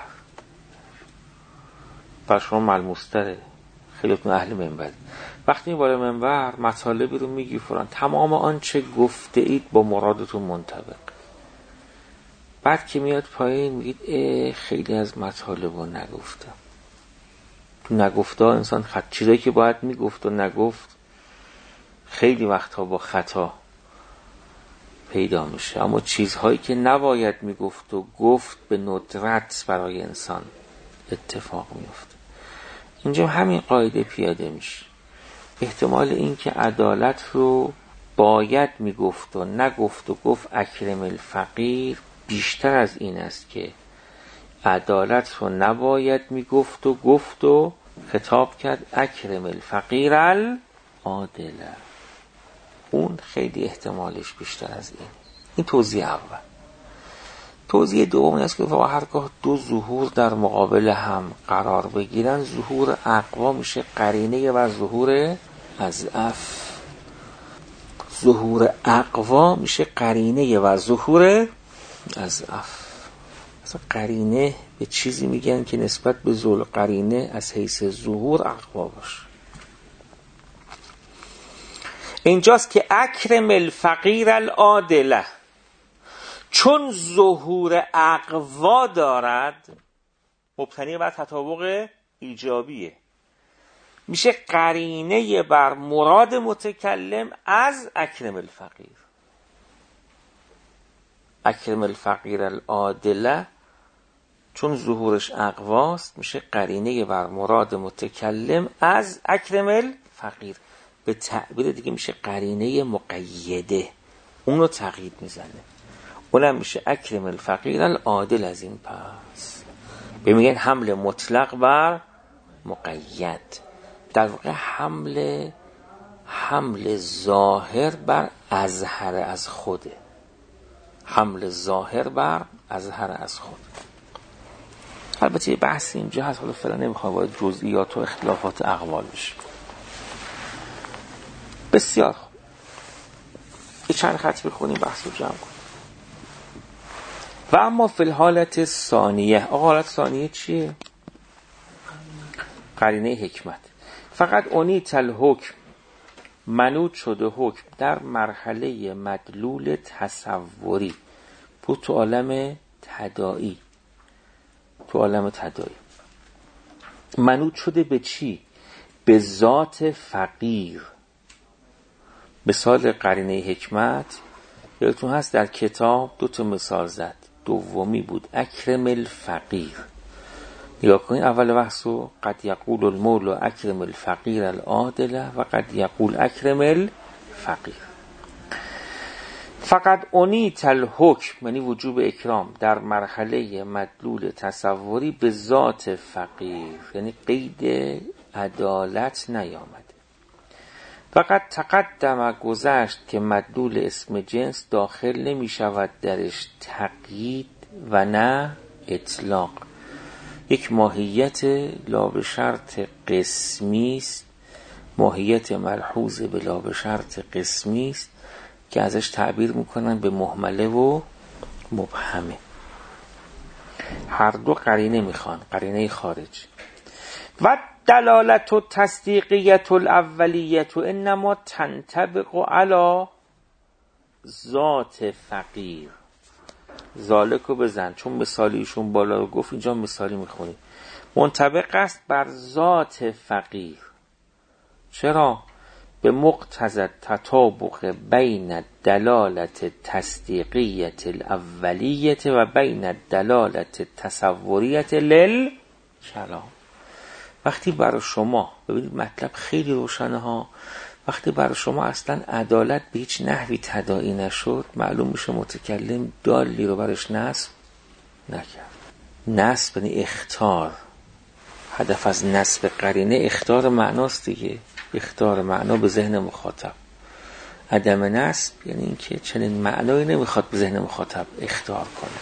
بر شما ملموستره، خیلیتون اهل منبر، وقتی بالا منبر مطالبی رو میگی فران، تمام آنچه گفته اید با مرادتون منطبق. بعد که میاد پایین میگید خیلی از مطالب رو نگفتم. تو نگفته ها انسان چیزایی که باید میگفت و نگفت خیلی وقتها با خطا پیدا میشه، اما چیزهایی که نباید میگفت و گفت به ندرت برای انسان اتفاق میفته. اینجا همین قاعده پیاده میشه. احتمال این که عدالت رو باید میگفت و نگفت و گفت اکرم الفقیر بیشتر از این است که عدالت رو نباید میگفت و گفت و خطاب کرد اکرم الفقیر العادل. اون خیلی احتمالش بیشتر از این توضیح اول. توضیح دوم این است که هرگاه دو ظهور در مقابل هم قرار بگیرن، ظهور اقوا میشه قرینه و ظهور اضعف. ظهور اقوا میشه قرینه و ظهور اضعف. مثلا قرینه به چیزی میگن که نسبت به ظهور قرینه از حیث ظهور اقوا باشه. اینجاست که اکرم الفقیر العادله، چون ظهور اقوا دارد مبتنی بر تطابق ایجابیه، میشه قرینه بر مراد متکلم از اکرم الفقیر. اکرم الفقیر العادله چون ظهورش اقواست میشه قرینه بر مراد متکلم از اکرم الفقیر. به تعبیر دیگه میشه قرینه مقیده، اونو تقیید میزنه، اونم میشه اکرم الفقیر العادل. از این پس میگن حمل مطلق بر مقید، در واقع حمل ظاهر بر اظهر از خوده، حمل ظاهر بر اظهر از خود. البته یه بحث اینجا هست، حالا فعلا نمیخوام وارد جزئیات و اختلافات اقوال بشیم. بسیار خوب، یه چند خط بخونیم بحث رو جمع کنیم. و اما فی الحالت ثانیه، آقا حالت ثانیه چیه؟ قرینه حکمت. فقط اونیت الحکم، منوط شده حکم در مرحله مدلول تصوری، بود تو عالم تداعی، تو عالم تداعی منوط شده به چی؟ به ذات فقیر. مثال قرینه حکمت یادتون هست در کتاب 2 مثال زد، دومی بود اکرم الفقیر. نگاه کنید اول بحثو، قد یقول المولى اکرم الفقیر العادله و قد یقول اکرم الفقیر. فقط اونیت الحکم یعنی وجوب اکرام در مرحله مدلول تصوری به ذات فقیر، یعنی قید عدالت نیامده. فقط تقدم گذشت که مدلول اسم جنس داخل نمی شود درش تقیید و نه اطلاق. یک ماهیت لا به شرط قسمی است، ماهیت ملحوظ به لا به شرط قسمی است که ازش تعبیر میکنن به مهمله و مبهمه. هر دو قرینه میخوان، قرینه خارج. و دلالت و تصدیقیت الاولیت و انما تنطبق علی ذات فقیر. ذالکو بزن، چون مثالیشون بالا رو گفت اینجا مثالی میخونی. منطبق است بر ذات فقیر. چرا؟ به مقتضی تطابق بین دلالت تصدیقیت الاولیت و بین دلالت تصوریت للکلام. وقتی برای شما، ببینید مطلب خیلی روشنه ها، وقتی برای شما اصلا عدالت به هیچ نحوی تداعی نشد، معلوم میشه متکلم دالی رو برش نصب نکرد. نصب یعنی اخطار. هدف از نصب قرینه اخطار معناست دیگه، اخطار معنا به ذهن مخاطب. عدم نصب یعنی اینکه چنین معنایی نمیخواد به ذهن مخاطب اخطار کنه.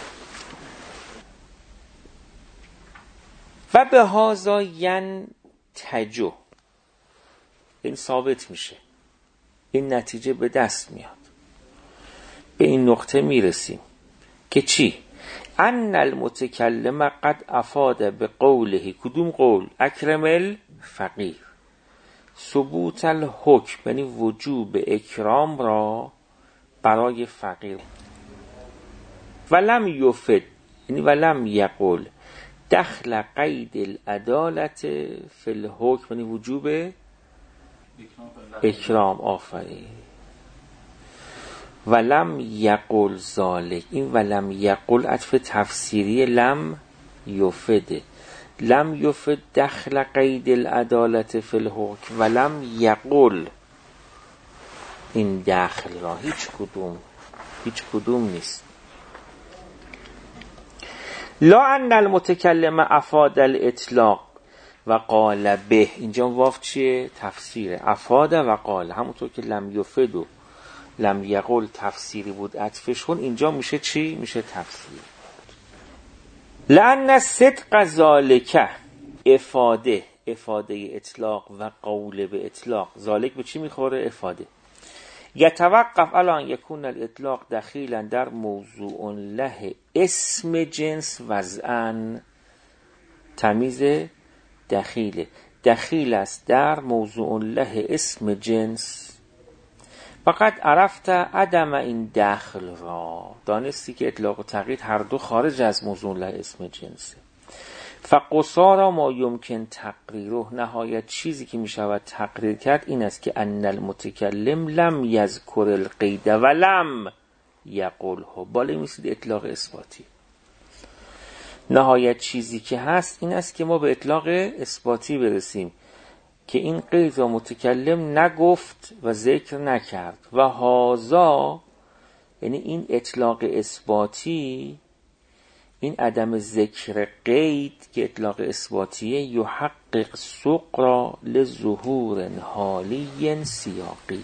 و به هازا ینتجو، این ثابت میشه، این نتیجه به دست میاد. به این نقطه میرسیم که چی؟ ان المتکلم قد افاد به قوله، کدوم قول؟ اکرم الفقیر، ثبوت الحکم یعنی وجوب اکرام را برای فقیر. ولم یفد یعنی ولم یقل دخل قید العدالت فی الحکم یعنی وجوب اکرام. آفرین. ولم یقل ذالک، این ولم یقل عطف تفسیری لم یفده، لم یفد دخل قید العدالت فی الحکم ولم یقل، این دخل را هیچ کدوم نیست. لا ان المتکلم افاد الاطلاق و قال به، اینجا واو چیه؟ تفسیره. افاد و قال، همونطور که لم یفد و لم یقل تفسیری بود عطفشون، اینجا میشه چی؟ میشه تفسیر. لأن صدق ذالک افاده اطلاق و قول به اطلاق، ذالک به چی میخوره؟ افاده. یتوقف الان یکون الاطلاق دخیلا در موضوع له اسم جنس وضعن، تمیز دخیل است در موضوع له اسم جنس. فقط عرفت عدم این دخل را، دانستی که اطلاق و تقیید هر دو خارج از موضوع له اسم جنسه. فقصارا ما یمکن تقریره، نهایت چیزی که می شود تقریر کرد این است که ان المتکلم لم یذکر القید و لم یقوله، بالا میسید اطلاق اثباتی. نهایت چیزی که هست این است که ما به اطلاق اثباتی برسیم که این قید را متکلم نگفت و ذکر نکرد. و هازا یعنی این اطلاق اثباتی، این عدم ذکر قید که اطلاق اثباتیه، یحقق سقرا لظهور حالی سیاقی.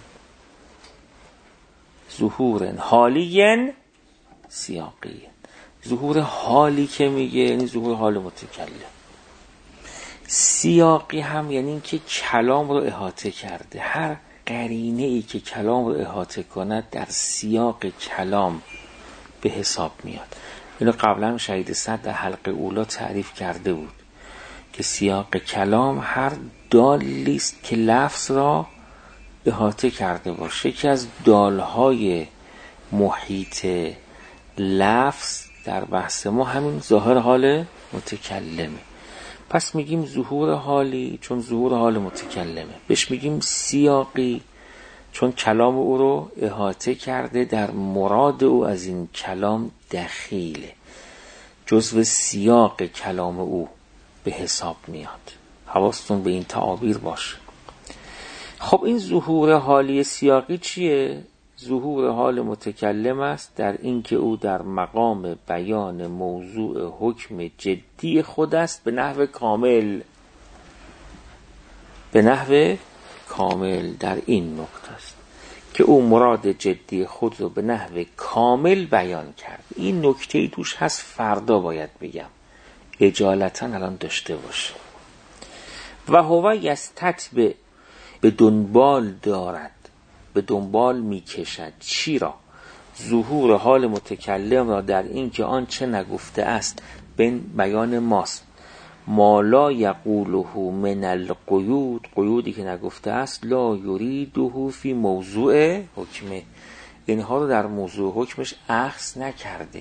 ظهور حالی سیاقی، ظهور حالی که میگه یعنی ظهور حال متکلم. سیاقی هم یعنی این که کلام رو احاطه کرده. هر قرینه ای که کلام رو احاطه کند در سیاق کلام به حساب میاد. اینو قبلا شهید صدر در حلقه اولا تعریف کرده بود که سیاق کلام هر دالی است که لفظ را احاطه کرده باشه. یکی از دالهای محیط لفظ در بحث ما همین ظاهر حال متکلمه. پس میگیم ظهور حالی چون ظهور حال متکلمه، بهش میگیم سیاقی چون کلام او رو احاطه کرده، در مراد او از این کلام دخیله، جزو سیاق کلام او به حساب میاد. حواستون به این تعابیر باشه. خب این ظهور حالی سیاقی چیه؟ ظهور حال متکلم است در اینکه او در مقام بیان موضوع حکم جدی خود است به نحو کامل. به نحو کامل در این نقطه است که او مراد جدی خود رو به نحو کامل بیان کرد. این نکته توش هست، فردا باید بگم، اجالتا الان داشته باشه. و هو یستتبع، به دنبال دارد، به دنبال میکشد. چی را؟ ظهور حال متکلم را در این که آن چه نگفته است به بیان ماست. ما لا یقوله من القیود، قیودی که نگفته است، لا یریده فی موضوع حکمه، اینها رو در موضوع حکمش اخذ نکرده.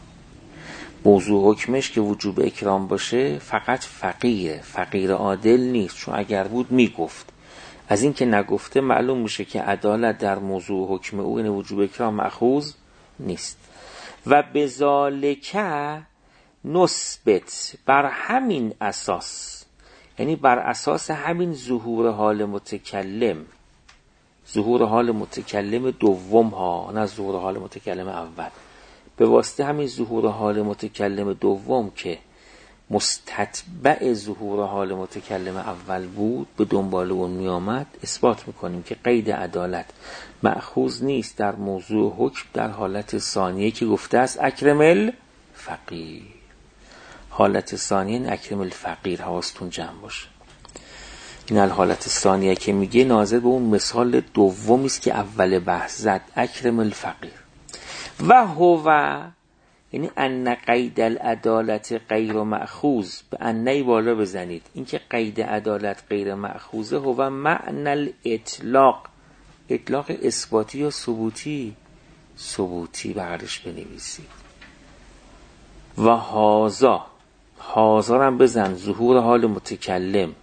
موضوع حکمش که وجوب اکرام باشه فقط فقیره، فقیر عادل نیست، چون اگر بود میگفت. از این که نگفته معلوم میشه که عدالت در موضوع حکم او این وجوب اکرام مأخوذ نیست. و بذالک نثبت، بر همین اساس، یعنی بر اساس همین ظهور حال متکلم، ظهور حال متکلم دوم ها، نه ظهور حال متکلم اول، به واسطه همین ظهور حال متکلم دوم که مستتبع ظهور حال متکلم اول بود، به دنبال اون می آمد، اثبات میکنیم که قید عدالت مأخوذ نیست در موضوع حکم در حالت ثانیه که گفته است اکرم الفقیر. حالت ثانیه اکرم الفقیر، حواستون جمع باشه. این حالت ثانیه که میگه ناظر به اون مثال دومی است که اول بحث زد، اکرم الفقیر. و هو یعنی ان قید العدالت غیر مأخوذ، به انهی بالا بزنید، این که قید عدالت غیر مأخوذه، هو معنی الاطلاق، اطلاق اثباتی یا ثبوتی؟ ثبوتی بغلش بنویسید. و هازا، هازا هم بزن، ظهور حال متکلم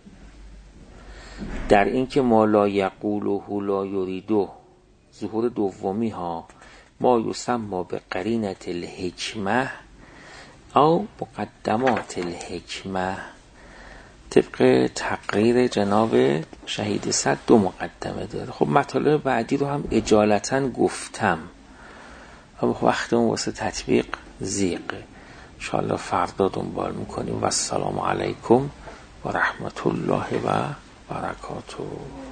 در این که ما لا یقوله لا یریدو، ظهور دومی ها، ما یسمى به قرینت الحکمه او مقدمات الحکمه، طبق تقریر جناب شهید صدر 2 مقدمه داره. خب مطالب بعدی رو هم اجالتا گفتم، اما وقتمون واسه تطبیق ضیقه. انشاءالله فردا دنبال میکنیم. و السلام علیکم و رحمت الله و برکاته.